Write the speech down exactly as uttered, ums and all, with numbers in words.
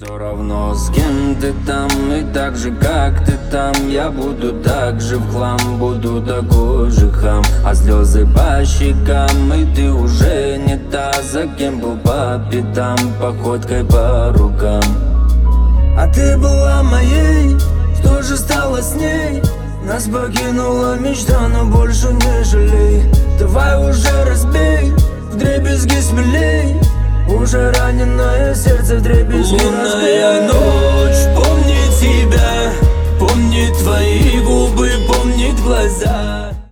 Все равно с кем ты там и так же как ты там, я буду так же в хлам, буду такой же хам. А слезы по щекам, и ты уже не та, за кем был по пятам, походкой по рукам. А ты была моей, что же стало с ней? Нас покинула мечта, но больше не жалей. Давай уже разбей, вдребезги смелей, уже раненое сердце вдребезги разбей. Лунная ночь помнит тебя, помнит твои губы, помнит глаза.